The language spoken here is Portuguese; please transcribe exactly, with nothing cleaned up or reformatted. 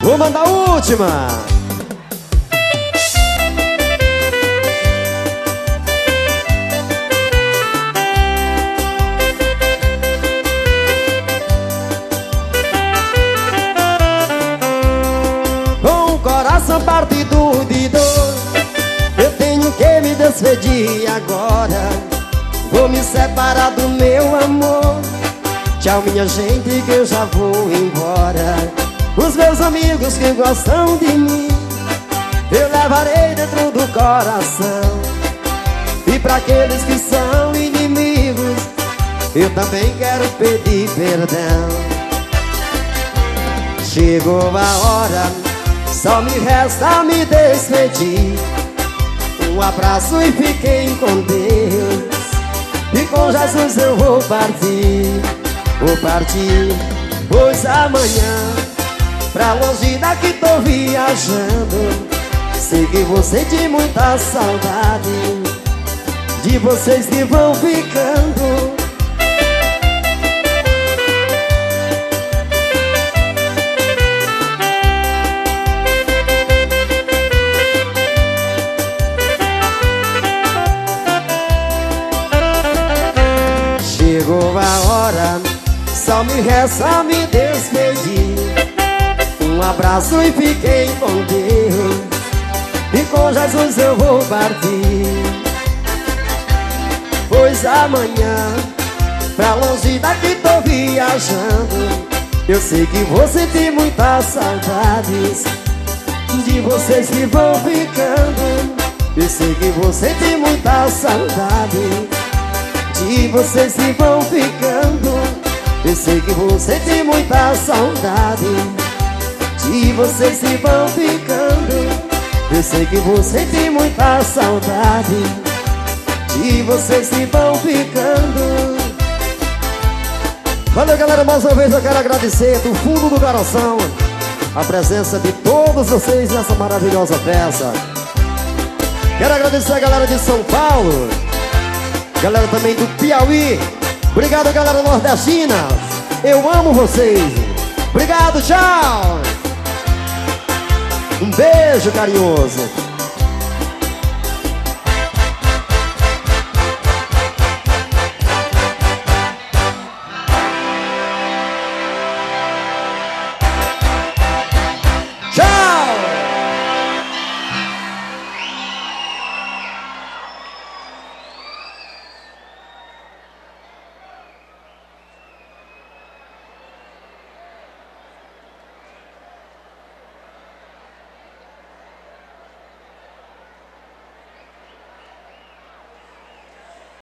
Vou mandar a última. Com o coração partido de dor, eu tenho que me despedir agora. Vou me separar do meu amor. Tchau, minha gente, que eu já vou embora. Os meus amigos que gostam de mim, eu levarei dentro do coração. E pra aqueles que são inimigos, eu também quero pedir perdão. Chegou a hora, só me resta me despedir. Um abraço e fiquem com Deus. E com Jesus eu vou partir. Vou partir, pois amanhã pra longe daqui tô viajando. Sei que vou sentir muita saudade de vocês que vão ficando. Chegou a hora, só me resta me despedir. Um abraço e fiquem com Deus. E com Jesus eu vou partir. Pois amanhã pra longe daqui tô viajando. Eu sei que vou sentir muitas saudades de vocês que vão ficando. Eu sei que vou sentir muita saudade de vocês que vão ficando. Eu sei que vou sentir muita saudade de vocês que vão ficando. Eu sei que vou sentir muita saudade de vocês que vão ficando. Valeu, galera, mais uma vez eu quero agradecer do fundo do coração a presença de todos vocês nessa maravilhosa festa. Quero agradecer a galera de São Paulo, galera também do Piauí. Obrigado, galera nordestina. Eu amo vocês. Obrigado, tchau. Um beijo carinhoso.